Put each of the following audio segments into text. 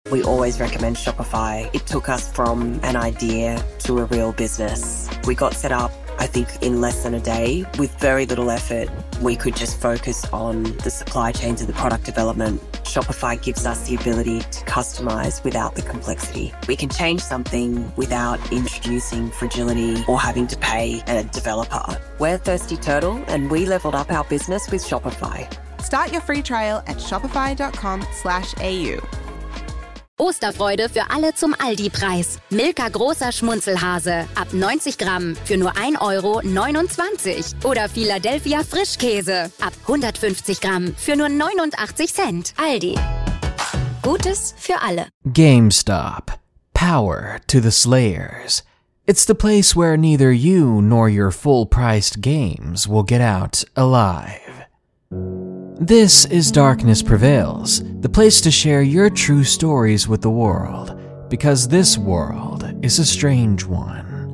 We always recommend Shopify. It took us from an idea to a real business. We got set up, I think, in less than a day. With very little effort, we could just focus on the supply chains and the product development. Shopify gives us the ability to customize without the complexity. We can change something without introducing fragility or having to pay a developer. We're Thirsty Turtle, and we leveled up our business with Shopify. Start your free trial at shopify.com/au. Osterfreude für alle zum Aldi-Preis. Milka großer Schmunzelhase. Ab 90 Gramm für nur 1,29 €. Oder Philadelphia Frischkäse. Ab 150 Gramm für nur 89 Cent. Aldi. Gutes für alle. GameStop. Power to the Slayers. It's the place where neither you nor your full-priced games will get out alive. This is Darkness Prevails, the place to share your true stories with the world, because this world is a strange one.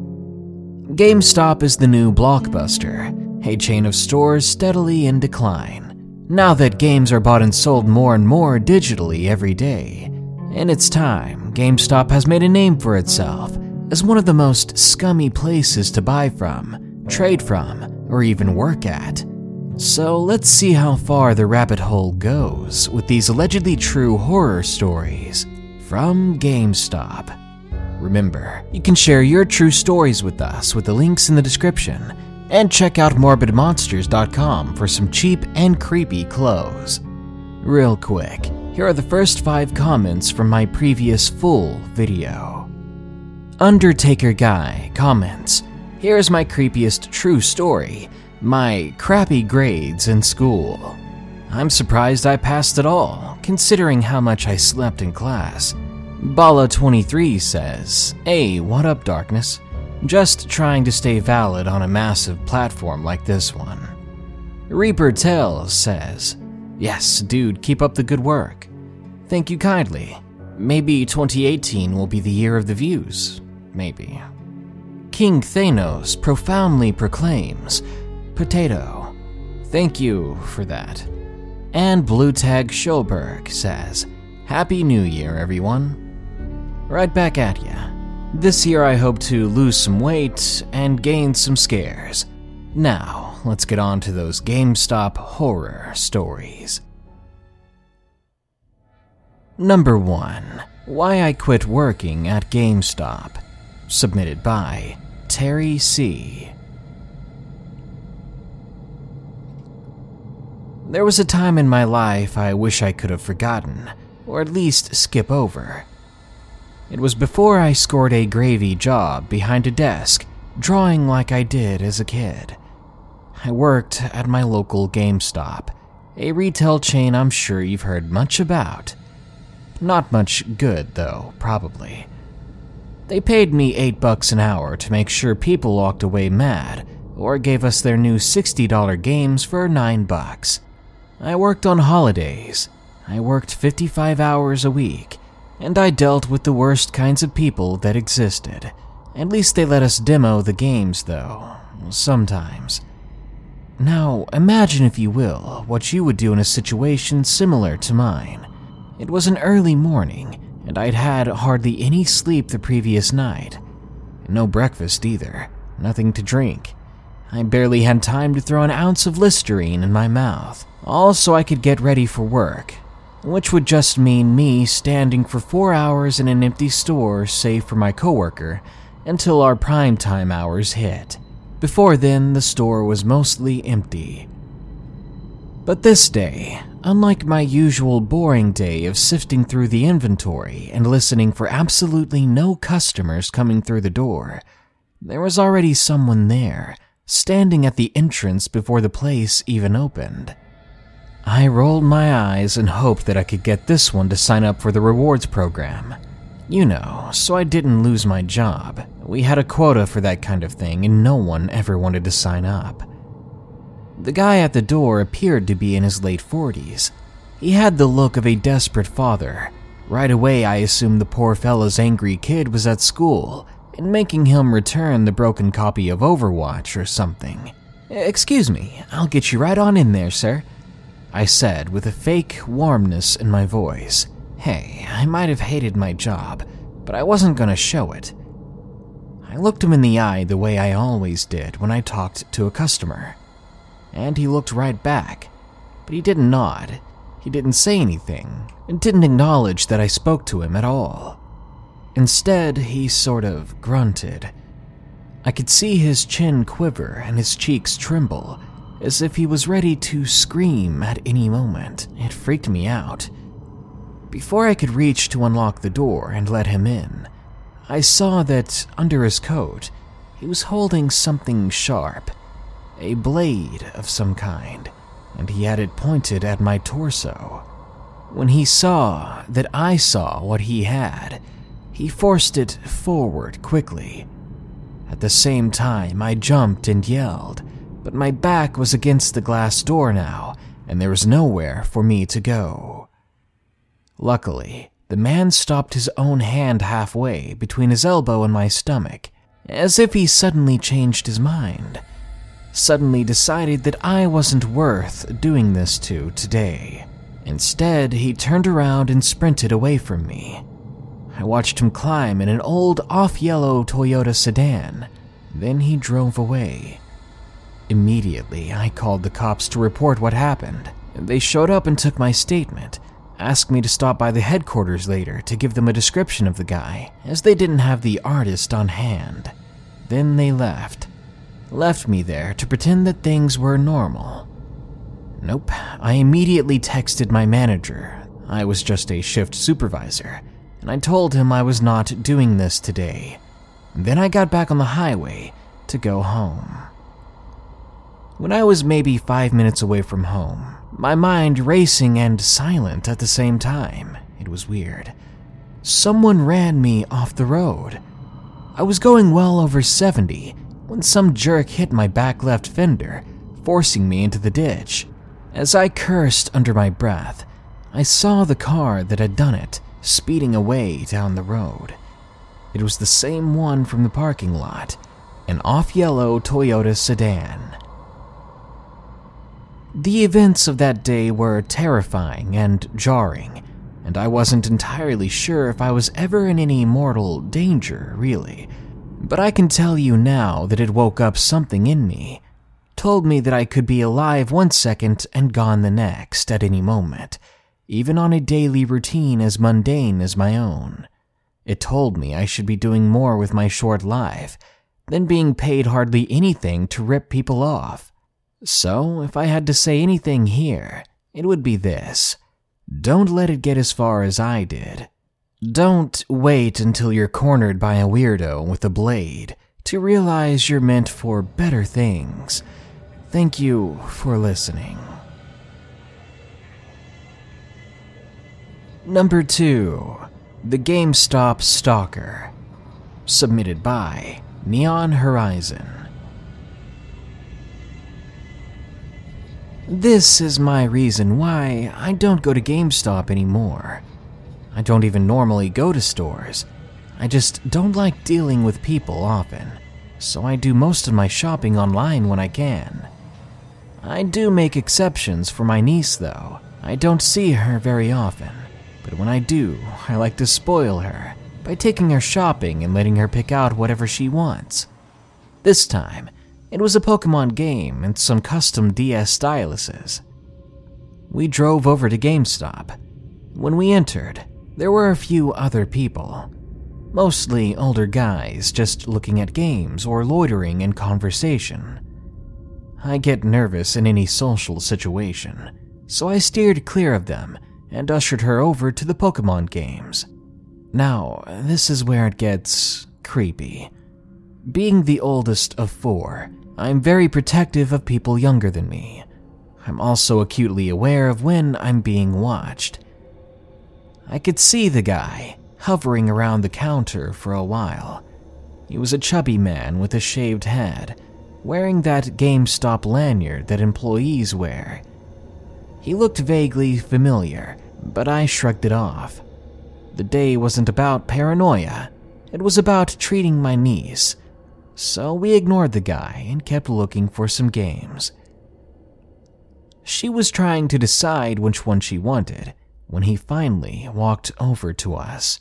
GameStop is the new Blockbuster, a chain of stores steadily in decline. Now that games are bought and sold more and more digitally every day, in its time, GameStop has made a name for itself as one of the most scummy places to buy from, trade from, or even work at. So let's see how far the rabbit hole goes with these allegedly true horror stories from GameStop. Remember, you can share your true stories with us with the links in the description, and check out morbidmonsters.com for some cheap and creepy clothes. Real quick, here are the first 5 comments from my previous full video. Undertaker Guy comments, "Here's my creepiest true story. My crappy grades in school. I'm surprised I passed at all, considering how much I slept in class." Bala23 says, "Hey, what up, Darkness? Just trying to stay valid on a massive platform like this one." Reaper Tales says, "Yes, dude, keep up the good work. Thank you kindly. Maybe 2018 will be the year of the views. Maybe." King Thanos profoundly proclaims, "Potato. Thank you for that." And Blue Tag Schoberg says, "Happy New Year, everyone." Right back at ya. This year I hope to lose some weight and gain some scares. Now, let's get on to those GameStop horror stories. Number 1. Why I Quit Working at GameStop. Submitted by Terry C. There was a time in my life I wish I could have forgotten, or at least skip over. It was before I scored a gravy job behind a desk, drawing like I did as a kid. I worked at my local GameStop, a retail chain I'm sure you've heard much about. Not much good, though, probably. They paid me $8 an hour to make sure people walked away mad, or gave us their new $60 games for $9. I worked on holidays. I worked 55 hours a week, and I dealt with the worst kinds of people that existed. At least they let us demo the games, though, sometimes. Now, imagine, if you will, what you would do in a situation similar to mine. It was an early morning, and I'd had hardly any sleep the previous night. No breakfast either, nothing to drink. I barely had time to throw an ounce of Listerine in my mouth, all so I could get ready for work, which would just mean me standing for 4 hours in an empty store save for my coworker until our prime time hours hit. Before then, the store was mostly empty. But this day, unlike my usual boring day of sifting through the inventory and listening for absolutely no customers coming through the door, there was already someone there, standing at the entrance before the place even opened. I rolled my eyes and hoped that I could get this one to sign up for the rewards program. You know, so I didn't lose my job. We had a quota for that kind of thing and no one ever wanted to sign up. The guy at the door appeared to be in his late 40s. He had the look of a desperate father. Right away I assumed the poor fella's angry kid was at school and making him return the broken copy of Overwatch or something. "Excuse me, I'll get you right on in there, sir," I said with a fake warmness in my voice. Hey, I might have hated my job, but I wasn't gonna show it. I looked him in the eye the way I always did when I talked to a customer. And he looked right back, but he didn't nod. He didn't say anything, and didn't acknowledge that I spoke to him at all. Instead, he sort of grunted. I could see his chin quiver and his cheeks tremble, as if he was ready to scream at any moment. It freaked me out. Before I could reach to unlock the door and let him in, I saw that under his coat, he was holding something sharp, a blade of some kind, and he had it pointed at my torso. When he saw that I saw what he had, he forced it forward quickly. At the same time, I jumped and yelled, but my back was against the glass door now, and there was nowhere for me to go. Luckily, the man stopped his own hand halfway between his elbow and my stomach, as if he suddenly changed his mind. Suddenly decided that I wasn't worth doing this to today. Instead, he turned around and sprinted away from me. I watched him climb in an old off-yellow Toyota sedan. Then he drove away. Immediately, I called the cops to report what happened. They showed up and took my statement, asked me to stop by the headquarters later to give them a description of the guy, as they didn't have the artist on hand. Then they left me there to pretend that things were normal. Nope, I immediately texted my manager. I was just a shift supervisor, and I told him I was not doing this today. Then I got back on the highway to go home. When I was maybe 5 minutes away from home, my mind racing and silent at the same time, it was weird. Someone ran me off the road. I was going well over 70 when some jerk hit my back left fender, forcing me into the ditch. As I cursed under my breath, I saw the car that had done it speeding away down the road. It was the same one from the parking lot, an off-yellow Toyota sedan. The events of that day were terrifying and jarring, and I wasn't entirely sure if I was ever in any mortal danger, really. But I can tell you now that it woke up something in me, told me that I could be alive one second and gone the next at any moment, even on a daily routine as mundane as my own. It told me I should be doing more with my short life than being paid hardly anything to rip people off. So, if I had to say anything here, it would be this. Don't let it get as far as I did. Don't wait until you're cornered by a weirdo with a blade to realize you're meant for better things. Thank you for listening. Number 2. The GameStop Stalker. Submitted by Neon Horizon. This is my reason why I don't go to GameStop anymore. I don't even normally go to stores. I just don't like dealing with people often, so I do most of my shopping online when I can. I do make exceptions for my niece though. I don't see her very often, but when I do, I like to spoil her by taking her shopping and letting her pick out whatever she wants. This time, it was a Pokemon game and some custom DS styluses. We drove over to GameStop. When we entered, there were a few other people, mostly older guys just looking at games or loitering in conversation. I get nervous in any social situation, so I steered clear of them and ushered her over to the Pokemon games. Now, this is where it gets creepy. Being the oldest of 4, I'm very protective of people younger than me. I'm also acutely aware of when I'm being watched. I could see the guy hovering around the counter for a while. He was a chubby man with a shaved head, wearing that GameStop lanyard that employees wear. He looked vaguely familiar, but I shrugged it off. The day wasn't about paranoia, it was about treating my niece. So we ignored the guy and kept looking for some games. She was trying to decide which one she wanted, when he finally walked over to us.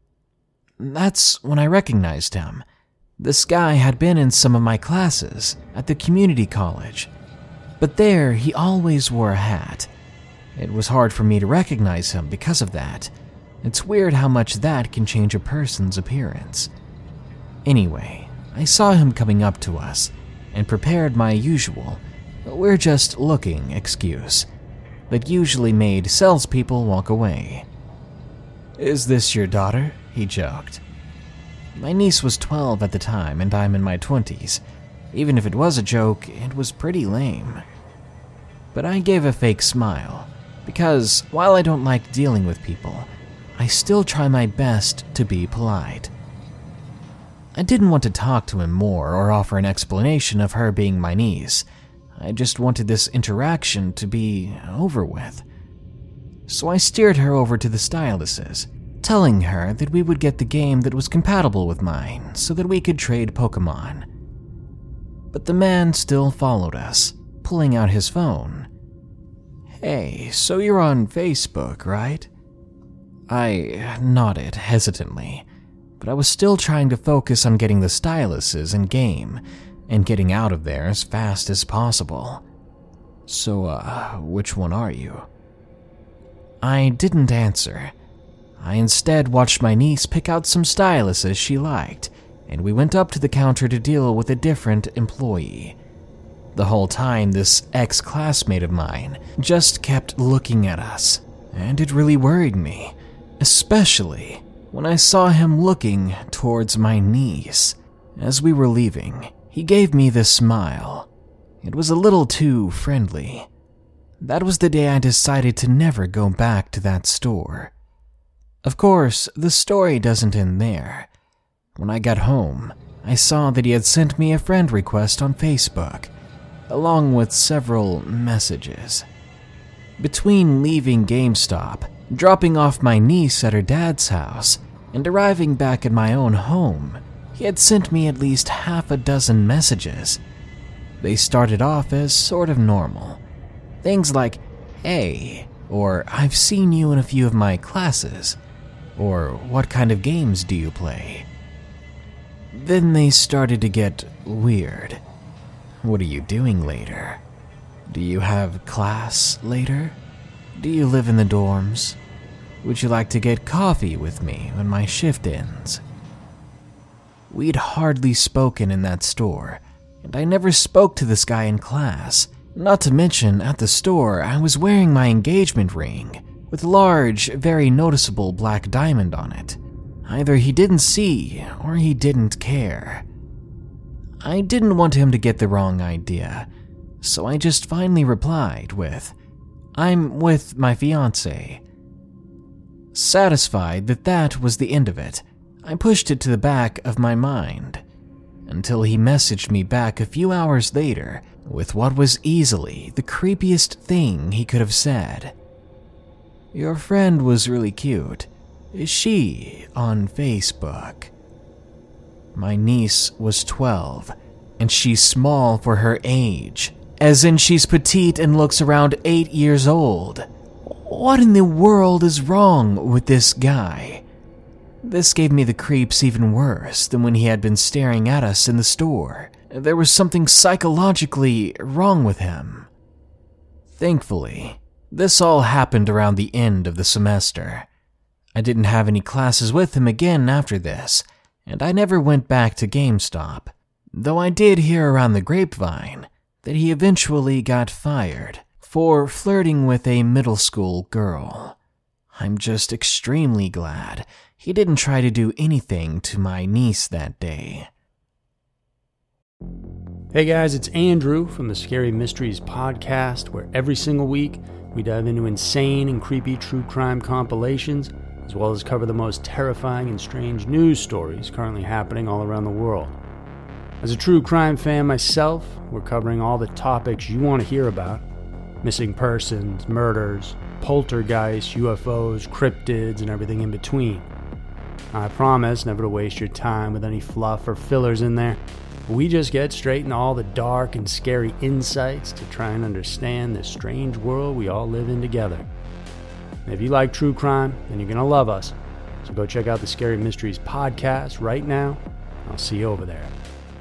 That's when I recognized him. This guy had been in some of my classes at the community college, but there he always wore a hat. It was hard for me to recognize him because of that. It's weird how much that can change a person's appearance. Anyway, I saw him coming up to us and prepared my usual "we're just looking" excuse that usually made salespeople walk away. "Is this your daughter?" he joked. My niece was 12 at the time, and I'm in my 20s. Even if it was a joke, it was pretty lame. But I gave a fake smile, because while I don't like dealing with people, I still try my best to be polite. I didn't want to talk to him more or offer an explanation of her being my niece. I just wanted this interaction to be over with. So I steered her over to the styluses, telling her that we would get the game that was compatible with mine so that we could trade Pokemon. But the man still followed us, pulling out his phone. "Hey, so you're on Facebook, right?" I nodded hesitantly, but I was still trying to focus on getting the styluses and game and getting out of there as fast as possible. "So, which one are you?" I didn't answer. I instead watched my niece pick out some styluses she liked, and we went up to the counter to deal with a different employee. The whole time, this ex-classmate of mine just kept looking at us, and it really worried me, especially when I saw him looking towards my niece. As we were leaving, he gave me this smile. It was a little too friendly. That was the day I decided to never go back to that store. Of course, the story doesn't end there. When I got home, I saw that he had sent me a friend request on Facebook, along with several messages. Between leaving GameStop, dropping off my niece at her dad's house, and arriving back at my own home, he had sent me at least half a dozen messages. They started off as sort of normal. Things like, "Hey," or "I've seen you in a few of my classes," or "What kind of games do you play?" Then they started to get weird. "What are you doing later? Do you have class later? Do you live in the dorms? Would you like to get coffee with me when my shift ends?" We'd hardly spoken in that store, and I never spoke to this guy in class. Not to mention, at the store, I was wearing my engagement ring, with a large, very noticeable black diamond on it. Either he didn't see, or he didn't care. I didn't want him to get the wrong idea, so I just finally replied with, "I'm with my fiancé." Satisfied that that was the end of it, I pushed it to the back of my mind, until he messaged me back a few hours later with what was easily the creepiest thing he could have said. "Your friend was really cute. Is she on Facebook?" My niece was 12, and she's small for her age, as in she's petite and looks around 8 years old. What in the world is wrong with this guy? This gave me the creeps even worse than when he had been staring at us in the store. There was something psychologically wrong with him. Thankfully, this all happened around the end of the semester. I didn't have any classes with him again after this, and I never went back to GameStop, though I did hear around the grapevine that he eventually got fired for flirting with a middle school girl. I'm just extremely glad he didn't try to do anything to my niece that day. Hey guys, it's Andrew from the Scary Mysteries podcast, where every single week we dive into insane and creepy true crime compilations, as well as cover the most terrifying and strange news stories currently happening all around the world. As a true crime fan myself, we're covering all the topics you want to hear about: missing persons, murders, poltergeists, UFOs, cryptids, and everything in between. I promise never to waste your time with any fluff or fillers in there. We just get straight into all the dark and scary insights to try and understand this strange world we all live in together. And if you like true crime, then you're going to love us. So go check out the Scary Mysteries podcast right now. I'll see you over there.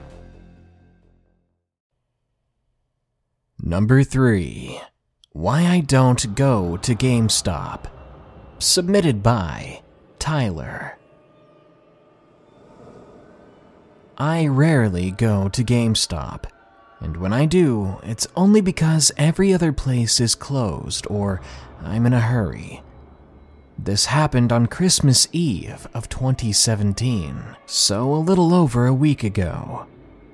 Number 3. Why I Don't Go to GameStop. Submitted by Tyler. I rarely go to GameStop, and when I do, it's only because every other place is closed or I'm in a hurry. This happened on Christmas Eve of 2017, so a little over a week ago.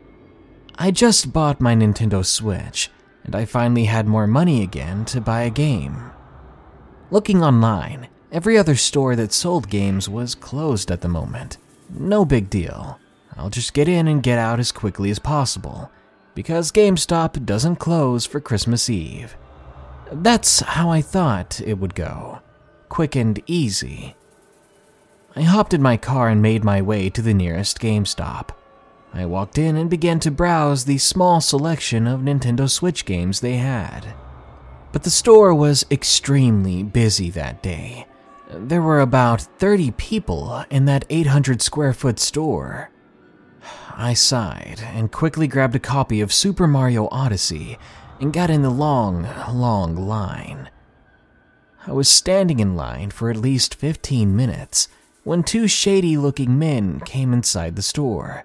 I just bought my Nintendo Switch, and I finally had more money again to buy a game. Looking online, every other store that sold games was closed at the moment. No big deal. I'll just get in and get out as quickly as possible, because GameStop doesn't close for Christmas Eve. That's how I thought it would go. Quick and easy. I hopped in my car and made my way to the nearest GameStop. I walked in and began to browse the small selection of Nintendo Switch games they had. But the store was extremely busy that day. There were about 30 people in that 800 square foot store. I sighed and quickly grabbed a copy of Super Mario Odyssey and got in the long line. I was standing in line for at least 15 minutes when two shady-looking men came inside the store.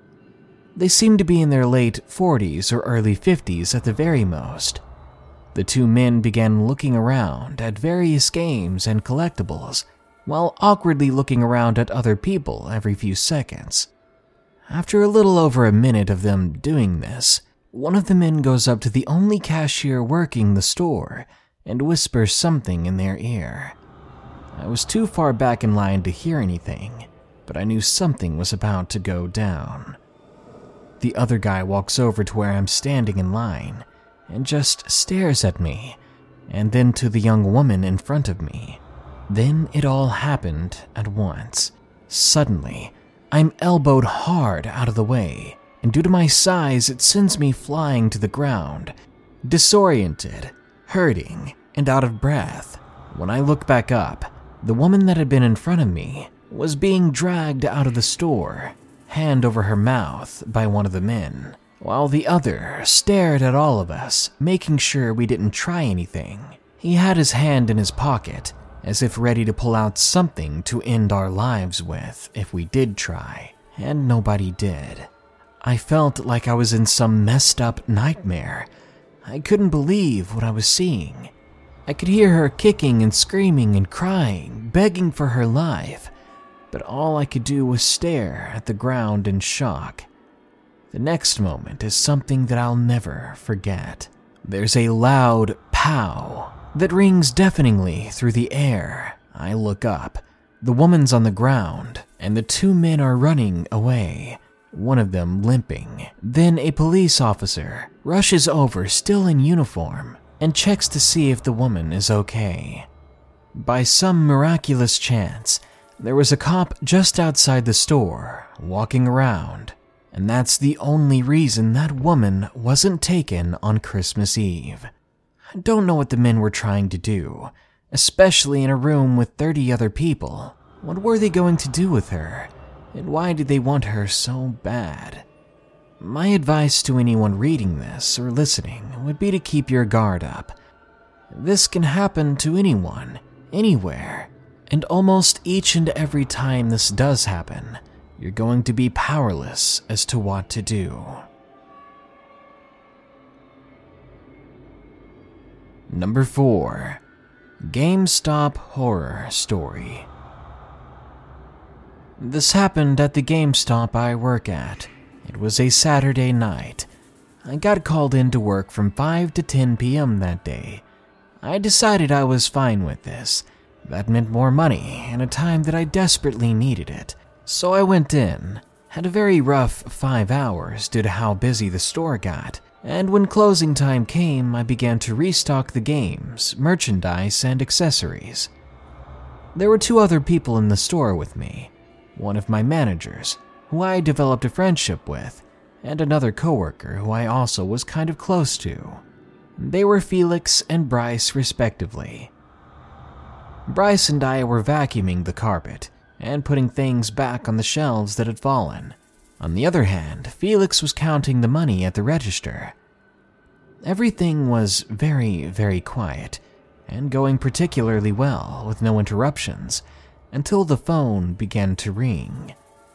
They seemed to be in their late 40s or early 50s at the very most. The two men began looking around at various games and collectibles, while awkwardly looking around at other people every few seconds. After a little over a minute of them doing this, one of the men goes up to the only cashier working the store and whispers something in their ear. I was too far back in line to hear anything, but I knew something was about to go down. The other guy walks over to where I'm standing in line and just stares at me, and then to the young woman in front of me. Then it all happened at once. Suddenly, I'm elbowed hard out of the way, and due to my size, it sends me flying to the ground, disoriented, hurting, and out of breath. When I look back up, the woman that had been in front of me was being dragged out of the store, hand over her mouth, by one of the men, while the other stared at all of us, making sure we didn't try anything. He had his hand in his pocket, as if ready to pull out something to end our lives with if we did try, and nobody did. I felt like I was in some messed up nightmare. I couldn't believe what I was seeing. I could hear her kicking and screaming and crying, begging for her life, but all I could do was stare at the ground in shock. The next moment is something that I'll never forget. There's a loud pow that rings deafeningly through the air. I look up. The woman's on the ground, and the two men are running away, one of them limping. Then a police officer rushes over, still in uniform, and checks to see if the woman is okay. By some miraculous chance, there was a cop just outside the store, walking around, and that's the only reason that woman wasn't taken on Christmas Eve. I don't know what the men were trying to do, especially in a room with 30 other people. What were they going to do with her? And why did they want her so bad? My advice to anyone reading this or listening would be to keep your guard up. This can happen to anyone, anywhere, and almost each and every time this does happen, you're going to be powerless as to what to do. Number 4. GameStop Horror Story. This happened at the GameStop I work at. It was a Saturday night. I got called in to work from 5 to 10 p.m. that day. I decided I was fine with this. That meant more money and a time that I desperately needed it. So I went in, had a very rough 5 hours due to how busy the store got, and when closing time came, I began to restock the games, merchandise, and accessories. There were 2 other people in the store with me, one of my managers, who I developed a friendship with, and another coworker who I also was kind of close to. They were Felix and Bryce, respectively. Bryce and I were vacuuming the carpet and putting things back on the shelves that had fallen. On the other hand, Felix was counting the money at the register. Everything was very, very quiet and going particularly well with no interruptions until the phone began to ring.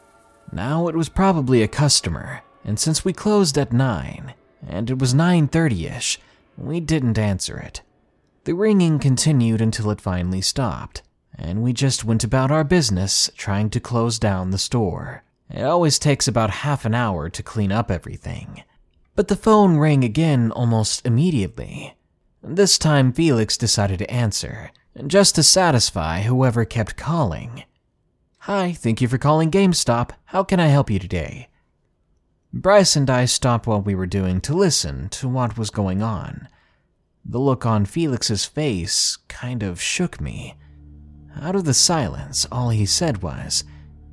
Now it was probably a customer, and since we closed at 9 and it was 9:30ish, we didn't answer it. The ringing continued until it finally stopped, and we just went about our business trying to close down the store. It always takes about half an hour to clean up everything. But the phone rang again almost immediately. This time Felix decided to answer, just to satisfy whoever kept calling. "Hi, thank you for calling GameStop. How can I help you today?" Bryce and I stopped what we were doing to listen to what was going on. The look on Felix's face kind of shook me. Out of the silence, all he said was,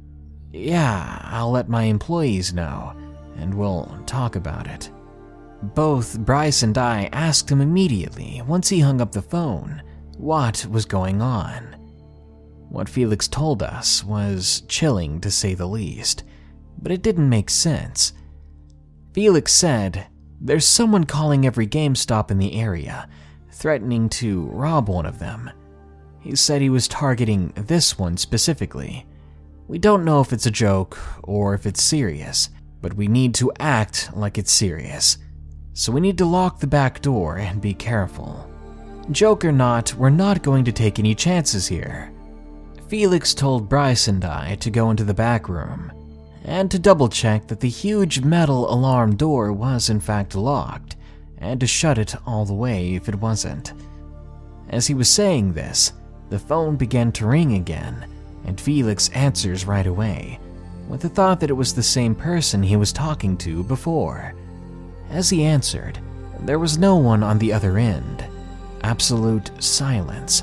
"Yeah, I'll let my employees know, and we'll talk about it." Both Bryce and I asked him immediately, once he hung up the phone, what was going on. What Felix told us was chilling to say the least, but it didn't make sense. Felix said, "There's someone calling every GameStop in the area, threatening to rob one of them." He said he was targeting this one specifically. "We don't know if it's a joke or if it's serious, but we need to act like it's serious. So we need to lock the back door and be careful. Joke or not, we're not going to take any chances here." Felix told Bryce and I to go into the back room and to double-check that the huge metal alarm door was in fact locked, and to shut it all the way if it wasn't. As he was saying this, the phone began to ring again, and Felix answers right away, with the thought that it was the same person he was talking to before. As he answered, there was no one on the other end. Absolute silence.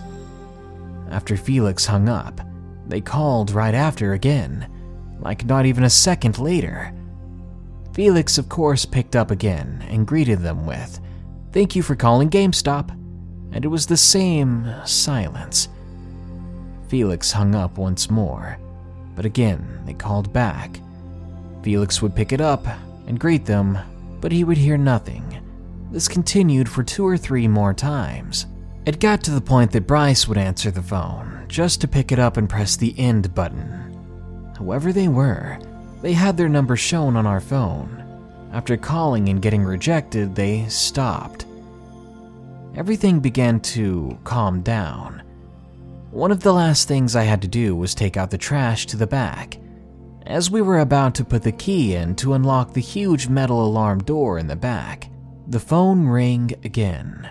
After Felix hung up, they called right after again, like not even a second later. Felix, of course, picked up again and greeted them with, "Thank you for calling GameStop," and it was the same silence. Felix hung up once more, but again they called back. Felix would pick it up and greet them, but he would hear nothing. This continued for 2 or 3 more times. It got to the point that Bryce would answer the phone, just to pick it up and press the end button. Whoever they were, they had their number shown on our phone. After calling and getting rejected, they stopped. Everything began to calm down. One of the last things I had to do was take out the trash to the back. As we were about to put the key in to unlock the huge metal alarm door in the back, the phone rang again.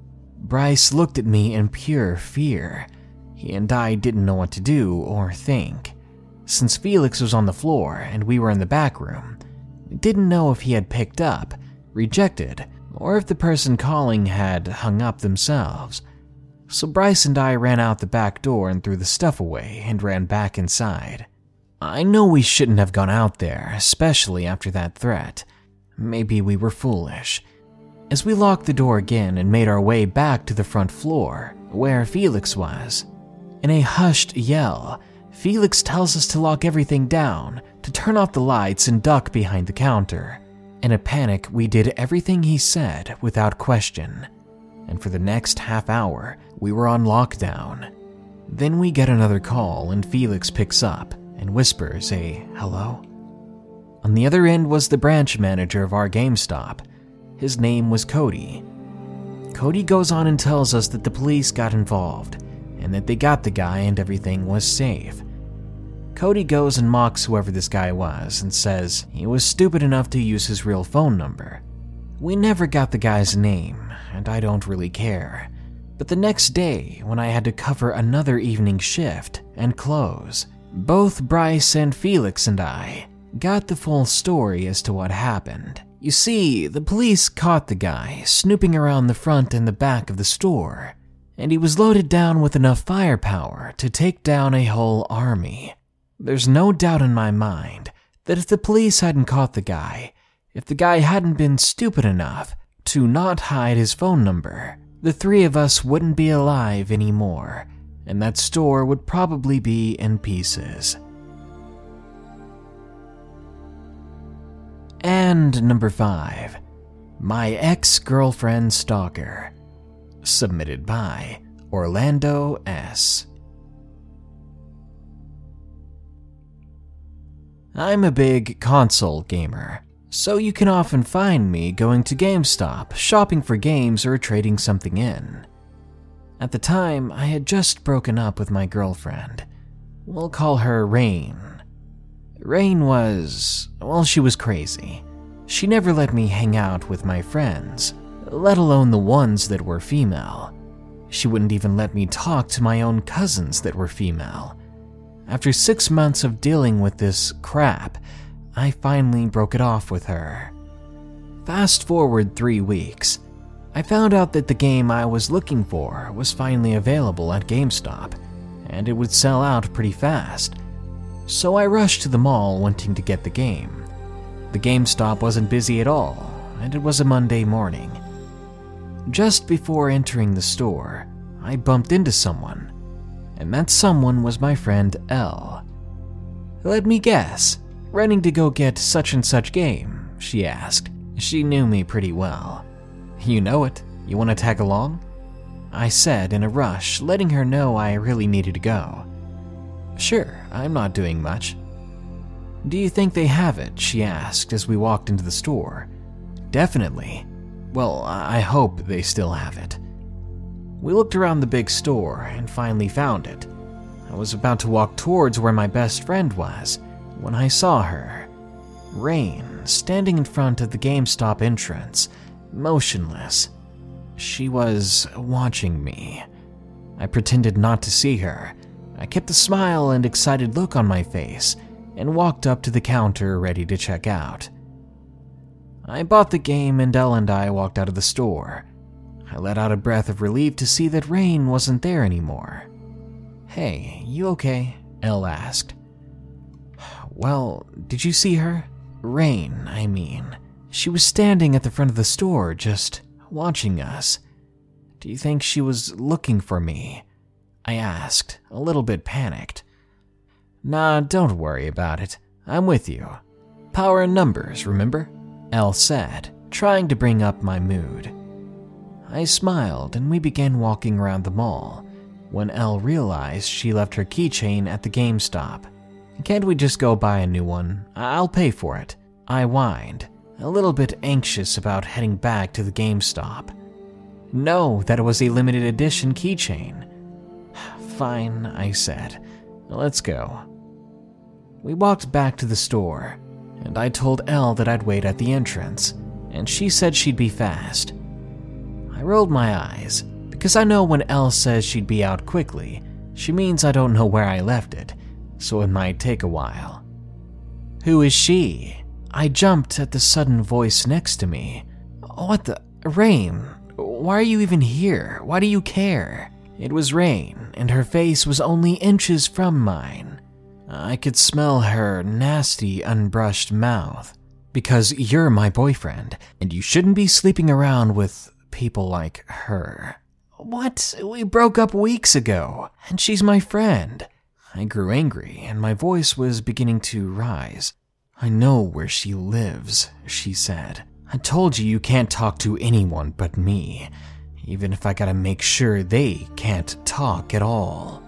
Bryce looked at me in pure fear. He and I didn't know what to do or think. Since Felix was on the floor and we were in the back room, we didn't know if he had picked up, rejected, or if the person calling had hung up themselves. So Bryce and I ran out the back door and threw the stuff away and ran back inside. I know we shouldn't have gone out there, especially after that threat. Maybe we were foolish. As we locked the door again and made our way back to the front floor, where Felix was, in a hushed yell, Felix tells us to lock everything down, to turn off the lights and duck behind the counter. In a panic, we did everything he said without question. And for the next half hour, we were on lockdown. Then we get another call and Felix picks up and whispers a hello. On the other end was the branch manager of our GameStop. His name was Cody. Cody goes on and tells us that the police got involved and that they got the guy and everything was safe. Cody goes and mocks whoever this guy was and says he was stupid enough to use his real phone number. We never got the guy's name, and I don't really care. But the next day, when I had to cover another evening shift and close, both Bryce and Felix and I got the full story as to what happened. You see, the police caught the guy snooping around the front and the back of the store, and he was loaded down with enough firepower to take down a whole army. There's no doubt in my mind that if the police hadn't caught the guy, if the guy hadn't been stupid enough to not hide his phone number, the 3 of us wouldn't be alive anymore, and that store would probably be in pieces. And number 5, My Ex-Girlfriend Stalker, submitted by Orlando S. I'm a big console gamer, so you can often find me going to GameStop, shopping for games, or trading something in. At the time, I had just broken up with my girlfriend. We'll call her Rain. Rain was, well, she was crazy. She never let me hang out with my friends, let alone the ones that were female. She wouldn't even let me talk to my own cousins that were female. After 6 months of dealing with this crap, I finally broke it off with her. Fast forward 3 weeks, I found out that the game I was looking for was finally available at GameStop, and it would sell out pretty fast. So I rushed to the mall wanting to get the game. The GameStop wasn't busy at all, and it was a Monday morning. Just before entering the store, I bumped into someone, and that someone was my friend Elle. Let me guess, running to go get such and such game, she asked. She knew me pretty well. You know it. You want to tag along? I said in a rush, letting her know I really needed to go. Sure, I'm not doing much. Do you think they have it? She asked as we walked into the store. Definitely. Well, I hope they still have it. We looked around the big store and finally found it. I was about to walk towards where my best friend was when I saw her. Rain, standing in front of the GameStop entrance, motionless. She was watching me. I pretended not to see her. I kept a smile and excited look on my face and walked up to the counter ready to check out. I bought the game and Elle and I walked out of the store. I let out a breath of relief to see that Rain wasn't there anymore. Hey, you okay? Elle asked. Well, did you see her? Rain, I mean. She was standing at the front of the store, just watching us. Do you think she was looking for me? I asked, a little bit panicked. Nah, don't worry about it. I'm with you. Power in numbers, remember? Elle said, trying to bring up my mood. I smiled and we began walking around the mall when Elle realized she left her keychain at the GameStop. Can't we just go buy a new one? I'll pay for it. I whined, a little bit anxious about heading back to the GameStop. No, that was a limited edition keychain. Fine, I said. Let's go. We walked back to the store, and I told Elle that I'd wait at the entrance, and she said she'd be fast. I rolled my eyes, because I know when Elle says she'd be out quickly, she means I don't know where I left it, so it might take a while. Who is she? I jumped at the sudden voice next to me. What the? Rain, why are you even here? Why do you care? It was Rain, and her face was only inches from mine. I could smell her nasty, unbrushed mouth. Because you're my boyfriend, and you shouldn't be sleeping around with people like her. What? We broke up weeks ago, and she's my friend. I grew angry, and my voice was beginning to rise. I know where she lives, she said. I told you can't talk to anyone but me, even if I gotta make sure they can't talk at all.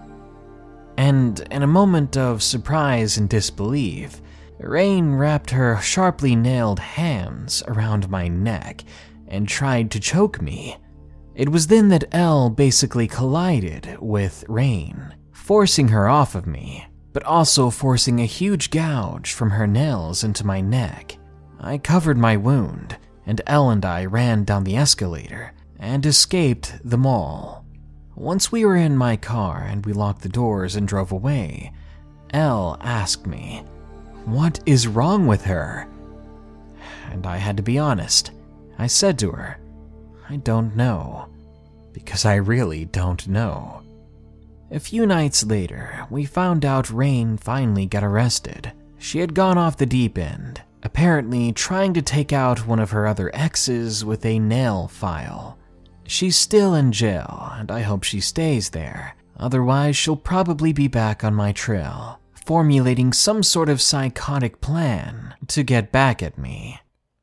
And in a moment of surprise and disbelief, Rain wrapped her sharply nailed hands around my neck and tried to choke me. It was then that Elle basically collided with Rain, forcing her off of me, but also forcing a huge gouge from her nails into my neck. I covered my wound, and Elle and I ran down the escalator and escaped the mall. Once we were in my car and we locked the doors and drove away, Elle asked me, "What is wrong with her?" And I had to be honest. I said to her, "I don't know," because I really don't know. A few nights later, we found out Rain finally got arrested. She had gone off the deep end, apparently trying to take out one of her other exes with a nail file. She's still in jail, and I hope she stays there. Otherwise, she'll probably be back on my trail, formulating some sort of psychotic plan to get back at me.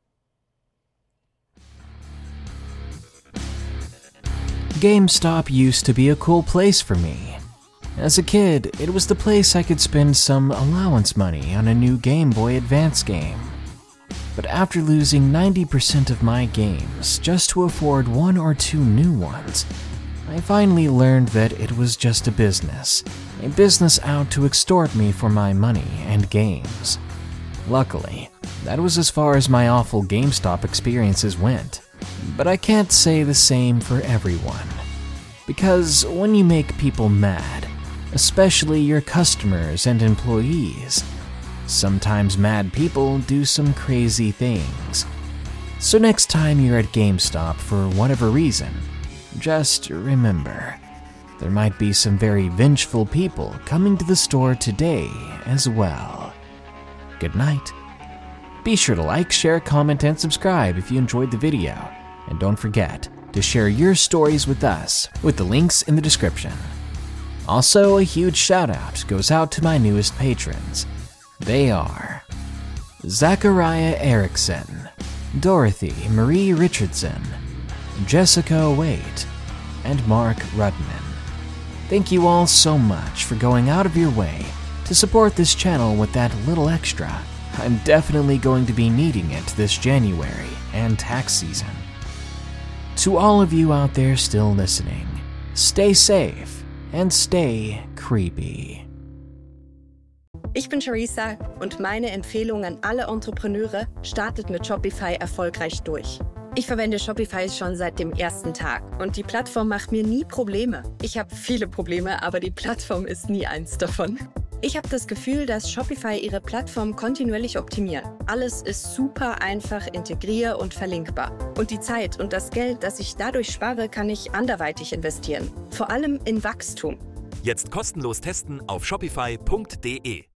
GameStop used to be a cool place for me. As a kid, it was the place I could spend some allowance money on a new Game Boy Advance game. But after losing 90% of my games just to afford 1 or 2 new ones, I finally learned that it was just a business out to extort me for my money and games. Luckily, that was as far as my awful GameStop experiences went. But I can't say the same for everyone. Because when you make people mad, especially your customers and employees, sometimes mad people do some crazy things. So next time you're at GameStop for whatever reason, just remember, there might be some very vengeful people coming to the store today as well. Good night. Be sure to like, share, comment, and subscribe if you enjoyed the video. And don't forget to share your stories with us with the links in the description. Also, a huge shout out goes out to my newest patrons. They are Zachariah Erickson, Dorothy Marie Richardson, Jessica Waite, and Mark Rudman. Thank you all so much for going out of your way to support this channel with that little extra. I'm definitely going to be needing it this January and tax season. To all of you out there still listening, stay safe and stay creepy. Ich bin Charissa und meine Empfehlung an alle Entrepreneure: startet mit Shopify erfolgreich durch. Ich verwende Shopify schon seit dem ersten Tag und die Plattform macht mir nie Probleme. Ich habe viele Probleme, aber die Plattform ist nie eins davon. Ich habe das Gefühl, dass Shopify ihre Plattform kontinuierlich optimiert. Alles ist super einfach integrier- und verlinkbar. Und die Zeit und das Geld, das ich dadurch spare, kann ich anderweitig investieren. Vor allem in Wachstum. Jetzt kostenlos testen auf shopify.de.